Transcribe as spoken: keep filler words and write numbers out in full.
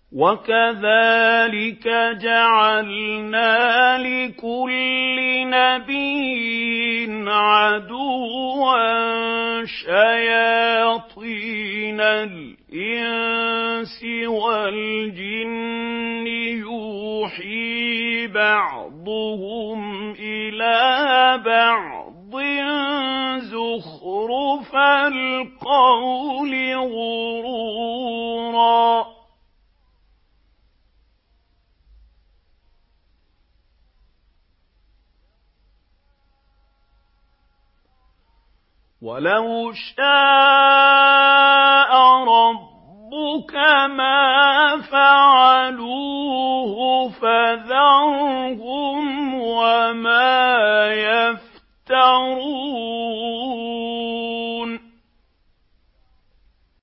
وَكَذَٰلِكَ جَعَلْنَا لِكُلِّ نَبِيٍّ عَدُوًّا شَيَاطِينَ الْإِنسِ وَالْجِنِّ يُوحِي بَعْضُهُمْ إِلَىٰ بَعْضٍ زُخْرُفَ الْقَوْلِ غُرُورًا ۚ وَلَوْ شَاءَ رَبُّكَ مَا فَعَلُوهُ فَذَرْهُمْ وَمَا